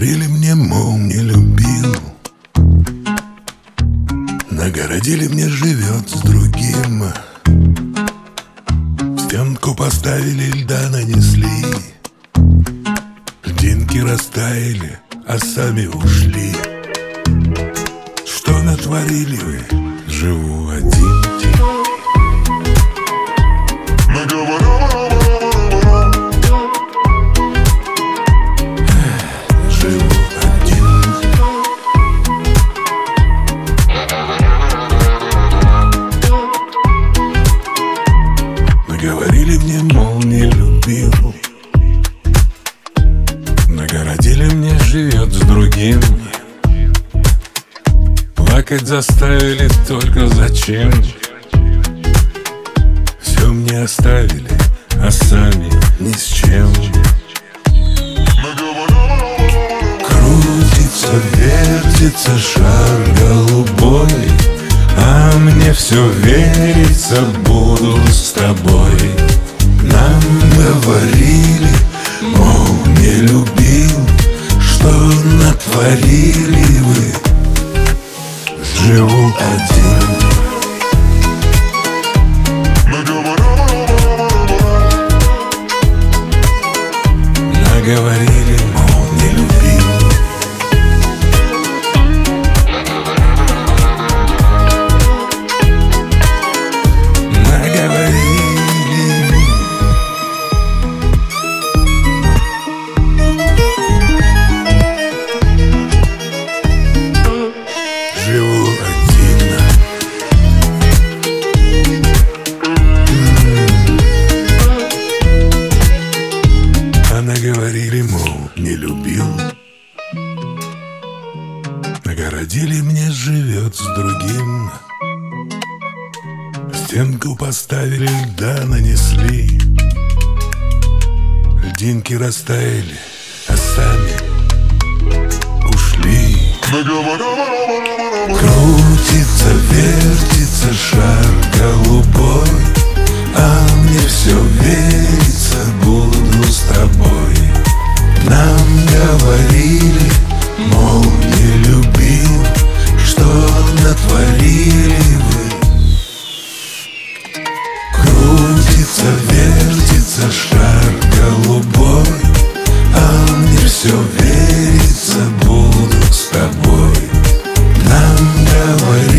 Наговорили мне, мол, не любил. Нагородили мне, живет с другим. В стенку поставили, льда нанесли. Льдинки растаяли, а сами ушли. Что натворили вы? Живу один. Живу один. Наговорили мне, мол, не любил. Нагородили мне, живет с другим. Плакать заставили, только зачем? Все мне оставили, а сами ни с чем. Крутится, вертится шар голубой, а мне все верится, буду с тобой. Нам говорили, мол, не любил. Что натворили вы? Живу один. Наговорили, мол, не любил. Наговорили. Живу один. А наговорили, мол, не любил. Нагородили мне, живет с другим. Стенку поставили, льда нанесли. Льдинки растаяли, а сами ушли. Крутится, вертится шар голубой, а мне все верится, буду с тобой. Нам говорили, мол, не любил. Что натворили вы? Крутится, вертится шар голубой, а мне все верится, буду с тобой. Нам говорили.